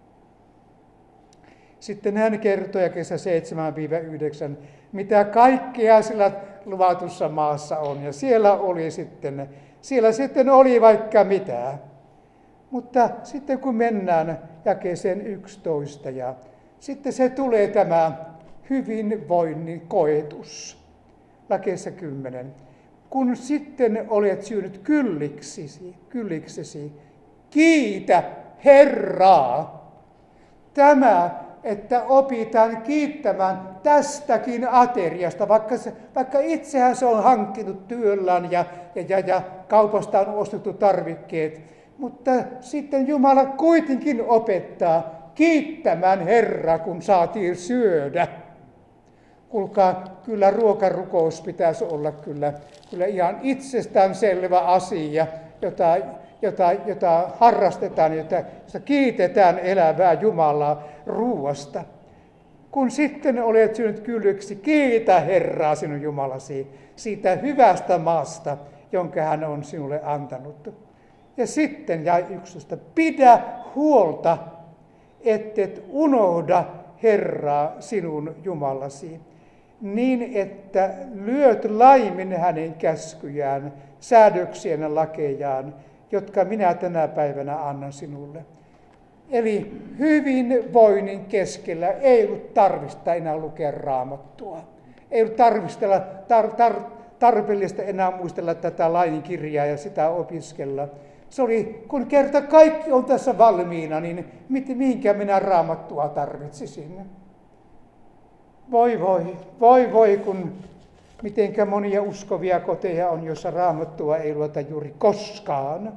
Sitten hän kertoi jakeessa seitsemän yhdeksän, mitä kaikkea sillä luvatussa maassa on. Ja siellä oli sitten, siellä sitten oli vaikka mitä. Mutta sitten kun mennään jakeeseen yksitoista ja sitten se tulee tämä hyvinvoinnin koetus. Jakeessa kymmenen. Kun sitten olet syönyt kylliksesi, kylliksesi, kiitä Herraa. Tämä, että opitaan kiittämään tästäkin ateriasta, vaikka, se, vaikka itsehän se on hankkinut työllään ja, ja, ja, ja kaupasta on ostettu tarvikkeet. Mutta sitten Jumala kuitenkin opettaa kiittämään Herraa, kun saatiin syödä. Kuulkaa, kyllä ruokarukous pitäisi olla kyllä, kyllä ihan itsestäänselvä asia, jota, jota, jota harrastetaan, jota, jota kiitetään elävää Jumalaa ruuasta. Kun sitten olet syönyt kylliksi, kiitä Herraa sinun Jumalasi siitä hyvästä maasta, jonka hän on sinulle antanut. Ja sitten jäi yksitoista, pidä huolta, ettet unohda Herraa sinun Jumalasi, niin että lyöt laimin hänen käskyjään, säädöksien ja lakejaan, jotka minä tänä päivänä annan sinulle. Eli hyvinvoinnin keskellä ei ollut tarvista enää lukea Raamattua. Ei ollut tarvistella, tar, tar, tarpeellista enää muistella tätä lain kirjaa ja sitä opiskella. Se oli, kun kerta kaikki on tässä valmiina, niin mihinkä minä Raamattua tarvitsisin? Voi voi, voi voi, kun mitenkä monia uskovia koteja on, jossa Raamattua ei lueta juuri koskaan.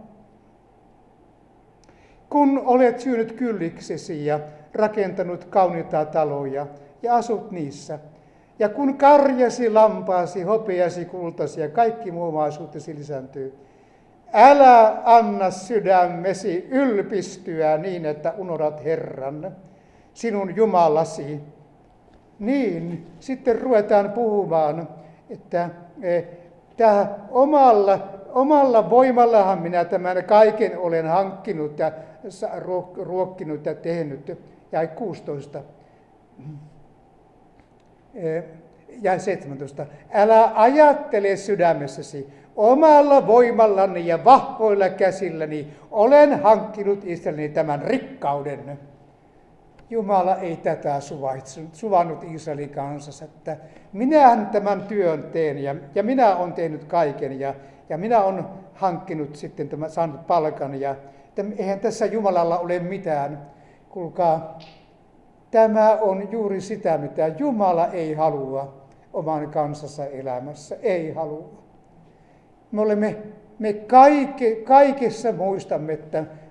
Kun olet syönyt kylliksesi ja rakentanut kauniita taloja ja asut niissä, ja kun karjasi, lampaasi, hopeasi, kultasi ja kaikki muu omaisuutesi lisääntyy, älä anna sydämesi ylpistyä niin, että unohdat Herran, sinun Jumalasi. Niin, sitten ruvetaan puhumaan, että eh, tämä omalla, omalla voimallahan minä tämän kaiken olen hankkinut ja ruokkinut ja tehnyt. Jäi kuusitoista. Eh, jäi seitsemäntoista. Älä ajattele sydämessäsi, omalla voimallani ja vahvoilla käsilläni olen hankkinut itselleni tämän rikkauden. Jumala ei tätä suvannut Israelin kansassa, että minähän tämän työn teen ja, ja minä olen tehnyt kaiken ja, ja minä olen hankkinut sitten tämän, saanut palkan ja että eihän tässä Jumalalla ole mitään. Kuulkaa, tämä on juuri sitä, mitä Jumala ei halua oman kansansa elämässä, ei halua. Me olemme, me kaikke, kaikessa muistamme, että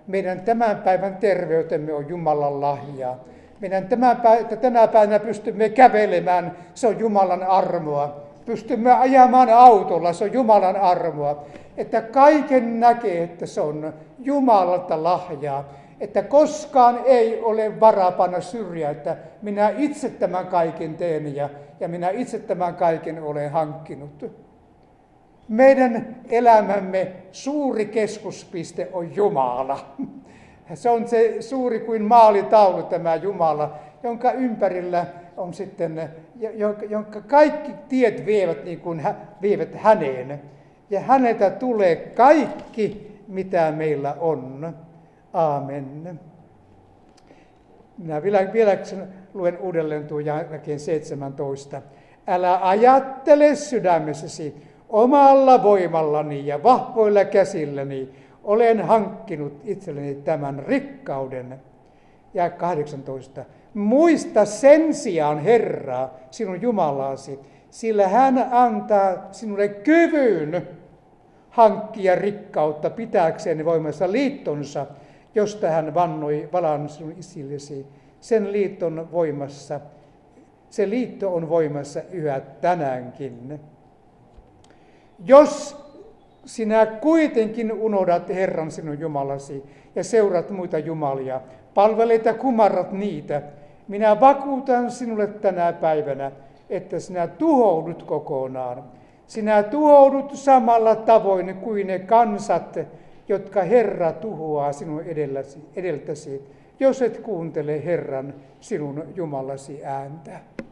meidän tämän päivän terveytemme on Jumalan lahja. Meidän tämän päivänä, tänä päivänä pystymme kävelemään, se on Jumalan armoa. Pystymme ajamaan autolla, se on Jumalan armoa. Että kaiken näkee, että se on Jumalalta lahjaa. Että koskaan ei ole varaa panna syrjään, että minä itse tämän kaiken teen ja, ja minä itse tämän kaiken olen hankkinut. Meidän elämämme suuri keskuspiste on Jumala. Se on se suuri kuin maalitaulu tämä Jumala, jonka ympärillä on sitten, jonka kaikki tiet vievät niin kuin vievät häneen. Ja häneltä tulee kaikki, mitä meillä on. Aamen. Minä vielä, vielä luen uudelleen tuon jälkeen seitsemäntoista. Älä ajattele sydämessäsi, omalla voimallani ja vahvoilla käsilläni olen hankkinut itselleni tämän rikkauden. Ja kahdeksantoista. Muista sen sijaan Herraa, sinun Jumalasi, sillä hän antaa sinulle kyvyn hankkia rikkautta pitääkseen voimassa liittonsa, josta hän vannoi valan sinun isillesi. Sen liiton voimassa, se liitto on voimassa yhä tänäänkin. Jos sinä kuitenkin unohdat Herran sinun Jumalasi ja seurat muita jumalia, palvelet ja kumarrat niitä, minä vakuutan sinulle tänä päivänä, että sinä tuhoudut kokonaan. Sinä tuhoudut samalla tavoin kuin ne kansat, jotka Herra tuhoaa sinun edelläsi, edeltäsi, jos et kuuntele Herran sinun Jumalasi ääntä.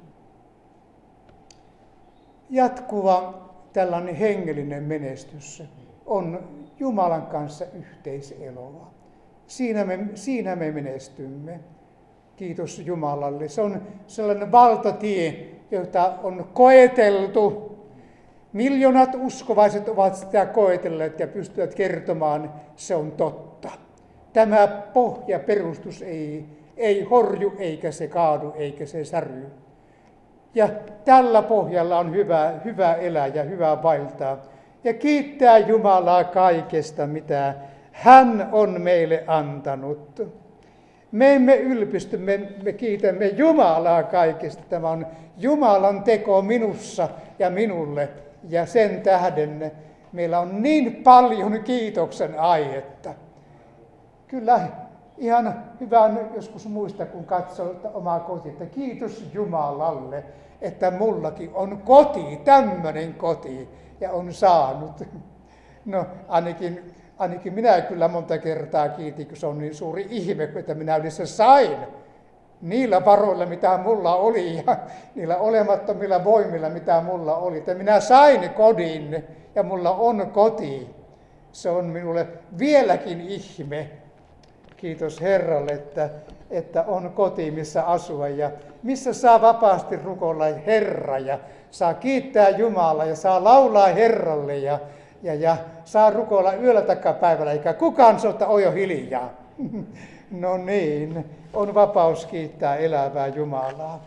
Jatkuva tällainen hengellinen menestys on Jumalan kanssa yhteiseloa. Siinä me, siinä me menestymme. Kiitos Jumalalle. Se on sellainen valtatie, jota on koeteltu. Miljoonat uskovaiset ovat sitä koetelleet ja pystyvät kertomaan, se on totta. Tämä pohjaperustus ei, ei horju, eikä se kaadu, eikä se särry. Ja tällä pohjalla on hyvä, hyvä elää ja hyvä vaeltaa. Ja kiittää Jumalaa kaikesta, mitä hän on meille antanut. Me emme ylpisty, me, me kiitämme Jumalaa kaikesta. Tämä on Jumalan teko minussa ja minulle. Ja sen tähden meillä on niin paljon kiitoksen aihetta. Kyllä ihan hyvä on joskus muistaa, kun katsoo omaa kotia, että kiitos Jumalalle, että mullakin on koti, tämmöinen koti, ja on saanut. No ainakin, ainakin minä kyllä monta kertaa kiitin, kun se on niin suuri ihme, että minä yleensä sain niillä varoilla, mitä mulla oli, ja niillä olemattomilla voimilla, mitä mulla oli. Että minä sain kodin, ja mulla on koti. Se on minulle vieläkin ihme. Kiitos Herralle, että, että on koti, missä asua ja missä saa vapaasti rukoilla Herra ja saa kiittää Jumalaa ja saa laulaa Herralle ja, ja, ja saa rukoilla yöllä takapäivällä, eikä kukaan sano, että ojo hiljaa. No niin, on vapaus kiittää elävää Jumalaa.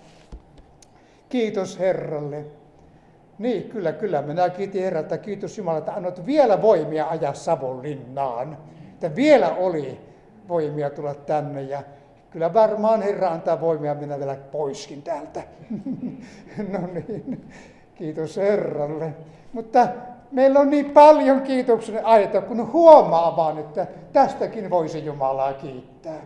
Kiitos Herralle. Niin, kyllä, kyllä. Minä kiitin Herraa, että kiitos Jumalalle, että annot vielä voimia ajaa Savonlinnaan. Että vielä oli voimia tulla tänne ja kyllä varmaan Herra antaa voimia mennä vielä poiskin täältä. No niin, kiitos Herralle. Mutta meillä on niin paljon kiitoksen aihetta, kun huomaa vaan, että tästäkin voisi Jumalaa kiittää.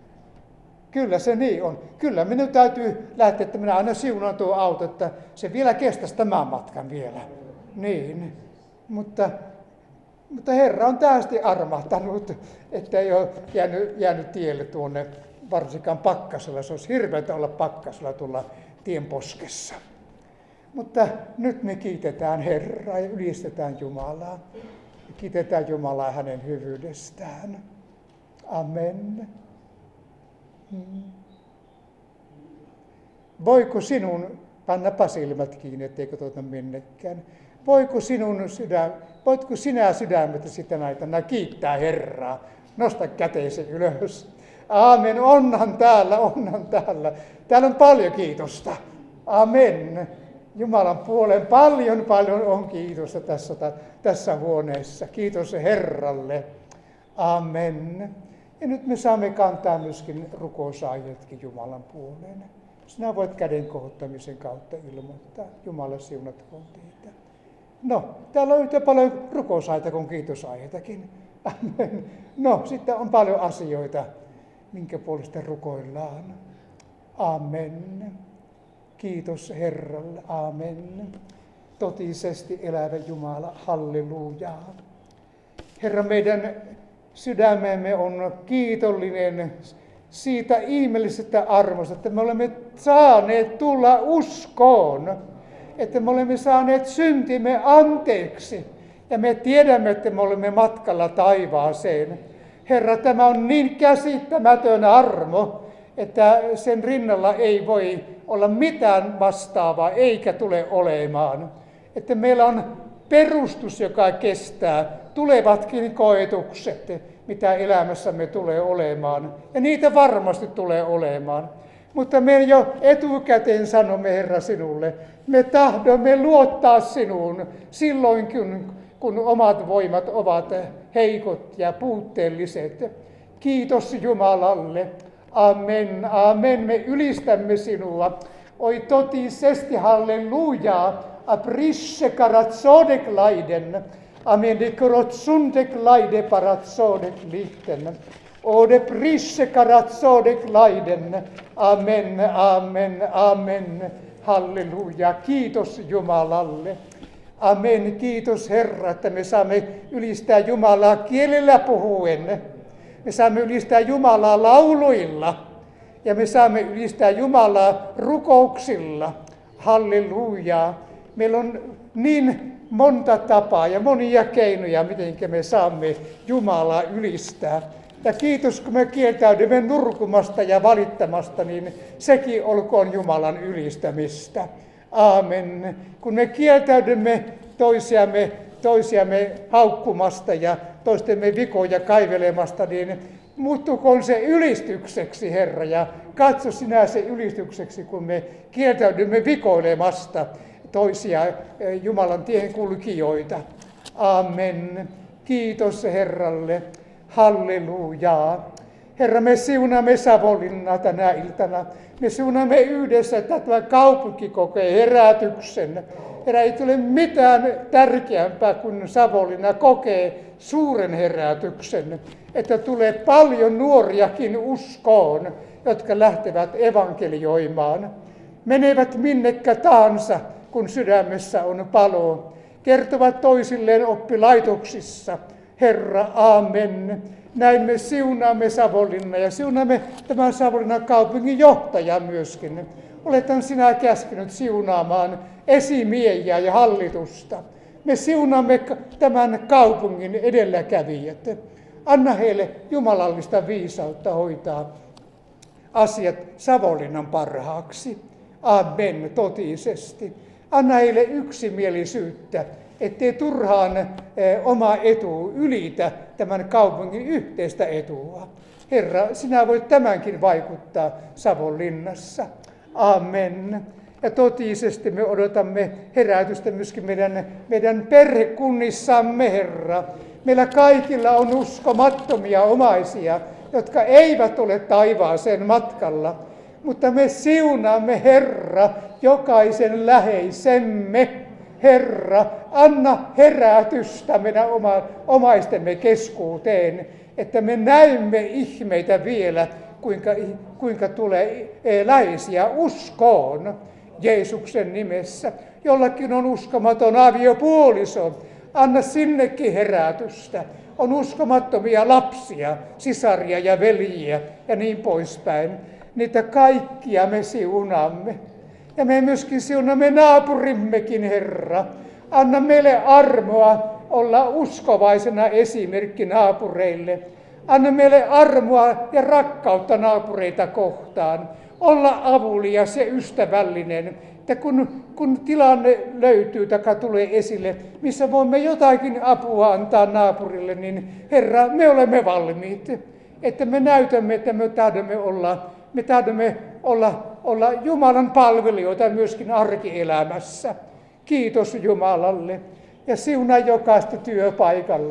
Kyllä se niin on. Kyllä minun täytyy lähteä, että minä aina siunaan tuo auto, että se vielä kestäisi tämän matkan vielä. Niin, mutta... Mutta Herra on täysin armahtanut, että ei ole jäänyt, jäänyt tielle tuonne varsinkaan pakkasella. Se olisi hirveätä olla pakkasella tuolla tien poskessa. Mutta nyt me kiitetään Herraa ja ylistetään Jumalaa. Kiitetään Jumalaa hänen hyvyydestään. Amen. Hmm. Voiko sinun, pannapa silmät kiinni, etteikö tuota minnekään. Voiko sinun sydän, voitko sinä sydämettäsi tänä aikana kiittää Herraa? Nosta käteesi ylös. Aamen, onhan täällä, onhan täällä. Täällä on paljon kiitosta. Amen. Jumalan puoleen paljon, paljon on kiitosta tässä, tässä huoneessa. Kiitos Herralle. Amen. Ja nyt me saamme kantaa myöskin rukousaiheetkin Jumalan puoleen. Sinä voit käden kohottamisen kautta ilmoittaa. Jumala siunatkoon teitä. No, täällä on yhtä paljon rukousaiheita kuin kiitosaiheitakin. Amen. No, sitten on paljon asioita, minkä puolesta rukoillaan. Amen. Kiitos Herralle. Amen. Totisesti elävä Jumala. Hallelujaa. Herra, meidän sydämemme on kiitollinen siitä ihmeellisestä armosta, että me olemme saaneet tulla uskoon, että me olemme saaneet syntimme anteeksi ja me tiedämme, että me olemme matkalla taivaaseen. Herra, tämä on niin käsittämätön armo, että sen rinnalla ei voi olla mitään vastaavaa eikä tule olemaan. Että meillä on perustus, joka kestää tulevatkin koetukset, mitä elämässämme tulee olemaan. Ja niitä varmasti tulee olemaan. Mutta me jo etukäteen sanomme, Herra, sinulle, me tahdomme luottaa sinuun silloin, kun, kun omat voimat ovat heikot ja puutteelliset. Kiitos Jumalalle. Amen, amen. Me ylistämme sinua. Oi totisesti, hallelujaa. Aprisse karatsodek laiden. Amen, de korotsundek laide paratsodek liten. Ode prisse karatsodek laiden. Amen, amen, amen. Halleluja. Kiitos Jumalalle. Amen. Kiitos Herra, että me saamme ylistää Jumalaa kielellä puhuen. Me saamme ylistää Jumalaa lauluilla. Ja me saamme ylistää Jumalaa rukouksilla. Halleluja. Meillä on niin monta tapaa ja monia keinoja, miten me saamme Jumalaa ylistää. Ja kiitos, kun me kieltäydymme nurkumasta ja valittamasta, niin sekin olkoon Jumalan ylistämistä. Aamen. Kun me kieltäydymme toisiamme, toisiamme haukkumasta ja toistemme vikoja kaivelemasta, niin muuttukoon se ylistykseksi, Herra, ja katso sinä se ylistykseksi, kun me kieltäydymme vikoilemasta toisia Jumalan tien kulkijoita. Amen. Kiitos Herralle. Hallelujaa. Herra, me siunaamme Savonlinnaa tänä iltana. Me siunaamme yhdessä, että tämä kaupunki kokee herätyksen. Herra, ei tule mitään tärkeämpää kuin Savonlinna kokee suuren herätyksen. Että tulee paljon nuoriakin uskoon, jotka lähtevät evankelioimaan. Menevät minnekä tahansa, kun sydämessä on palo. Kertovat toisilleen oppilaitoksissa. Herra, amen. Näin me siunaamme Savonlinnan ja siunaamme tämän Savonlinnan kaupungin johtajan myöskin. Oletan sinä käskenyt siunaamaan esimiehiä ja hallitusta. Me siunaamme tämän kaupungin edelläkävijät. Anna heille jumalallista viisautta hoitaa asiat Savonlinnan parhaaksi. Amen, totisesti. Anna heille yksimielisyyttä, ettei turhaan eh, oma etu ylitä tämän kaupungin yhteistä etua. Herra, sinä voit tämänkin vaikuttaa Savonlinnassa. Amen. Ja totisesti me odotamme herätystä myöskin meidän, meidän perhekunnissamme, Herra. Meillä kaikilla on uskomattomia omaisia, jotka eivät ole taivaaseen matkalla. Mutta me siunaamme, Herra, jokaisen läheisemme. Herra, anna herätystä meidän oma, omaistemme keskuuteen, että me näemme ihmeitä vielä, kuinka, kuinka tulee läheisiä uskoon Jeesuksen nimessä. Jollakin on uskomaton aviopuoliso, anna sinnekin herätystä. On uskomattomia lapsia, sisaria ja veljiä ja niin poispäin. Niitä kaikkia me siunaamme. Ja me myöskin siunaamme naapurimmekin, Herra. Anna meille armoa olla uskovaisena esimerkki naapureille. Anna meille armoa ja rakkautta naapureita kohtaan. Olla avulias ja ystävällinen. Että kun, kun tilanne löytyy tai tulee esille, missä voimme jotakin apua antaa naapurille, niin Herra, me olemme valmiit. Että me näytämme, että me tahdomme olla, me tahdomme olla, olla Jumalan palvelijoita myöskin arkielämässä. Kiitos Jumalalle ja siunaa jokaista työpaikalla.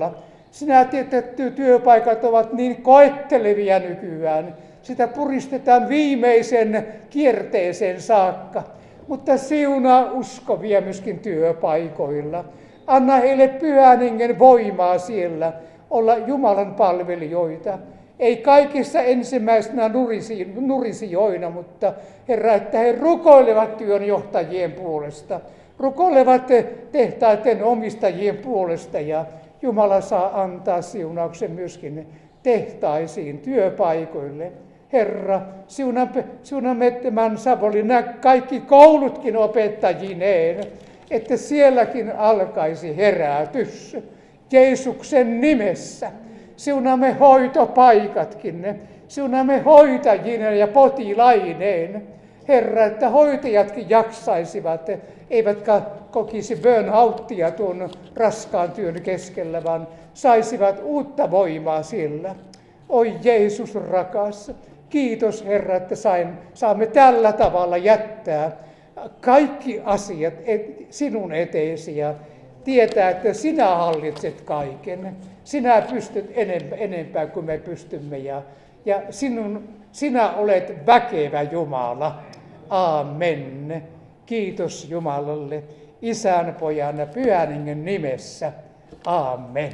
Sinä tiedät, että työpaikat ovat niin koettelevia nykyään. Sitä puristetaan viimeisen kierteeseen saakka. Mutta siunaa uskovia myöskin työpaikoilla. Anna heille Pyhän Hengen voimaa siellä olla Jumalan palvelijoita. Ei kaikissa ensimmäisenä nurisi, nurisijoina, mutta Herra, että he rukoilevat työnjohtajien puolesta. Rukoilevat tehtaiden omistajien puolesta ja Jumala saa antaa siunauksen myöskin tehtaisiin, työpaikoille. Herra, siunamme tämän Savonlinnan kaikki koulutkin opettajineen, että sielläkin alkaisi herätys Jeesuksen nimessä. Siunaamme hoitopaikatkin, siunaamme hoitajineen ja potilaineen. Herra, että hoitajatkin jaksaisivat, eivätkä kokisi burnouttia tuon raskaan työn keskellä, vaan saisivat uutta voimaa sillä. Oi Jeesus rakas, kiitos Herra, että sain, saamme tällä tavalla jättää kaikki asiat et, sinun eteesi ja tietää, että sinä hallitset kaiken. Sinä pystyt enempää, enempää kuin me pystymme ja, ja sinun, sinä olet väkevä Jumala. Amen. Kiitos Jumalalle, Isän, Pojan ja Pyhän Hengen nimessä. Amen.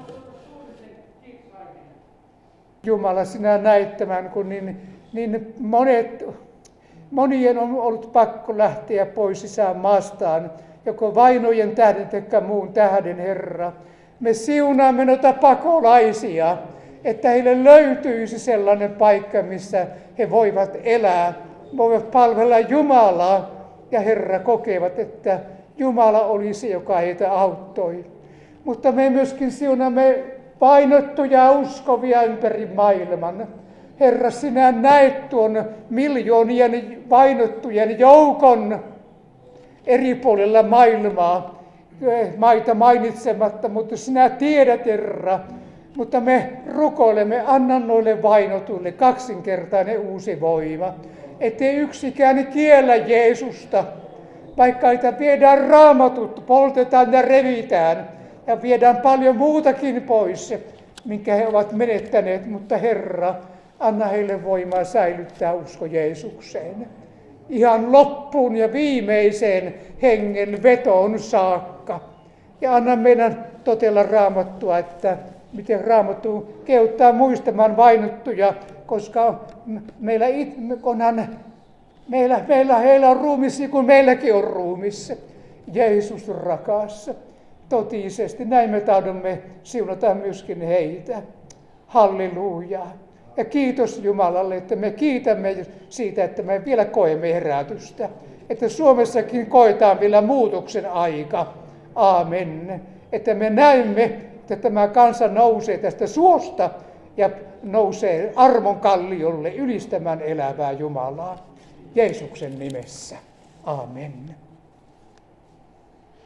Jumala, sinä näit tämän, kun niin, niin monet, monien on ollut pakko lähteä pois isän maastaan, joko vainojen tähden tai muun tähden, Herra. Me siunaamme noita pakolaisia, että heille löytyisi sellainen paikka, missä he voivat elää, voivat palvella Jumalaa. Ja Herra kokevat, että Jumala oli se, joka heitä auttoi. Mutta me myöskin siunaamme vainottuja uskovia ympäri maailman. Herra, sinä näet tuon miljoonien vainottujen joukon eri puolilla maailmaa, maita mainitsematta, mutta sinä tiedät, Herra. Mutta me rukoilemme, anna noille vainotuille kaksinkertainen uusi voima, ettei yksikään kiellä Jeesusta, vaikka heitä viedään raamatut, poltetaan ja revitään ja viedään paljon muutakin pois, minkä he ovat menettäneet, mutta Herra, anna heille voimaa säilyttää usko Jeesukseen. Ihan loppuun ja viimeiseen hengen vetoon saakka. Ja anna meidän totella Raamattua, että miten Raamattu kehottaa muistamaan vainottuja, koska meillä, onhan, meillä, meillä heillä on ruumis niin kuin meilläkin on ruumis. Jeesus rakas, totisesti näin me tahdomme siunata myöskin heitä. Halleluja. Ja kiitos Jumalalle, että me kiitämme siitä, että me vielä koemme herätystä. Että Suomessakin koetaan vielä muutoksen aika. Aamen. Että me näemme, että tämä kansa nousee tästä suosta ja nousee armon kalliolle ylistämään elävää Jumalaa. Jeesuksen nimessä. Aamen.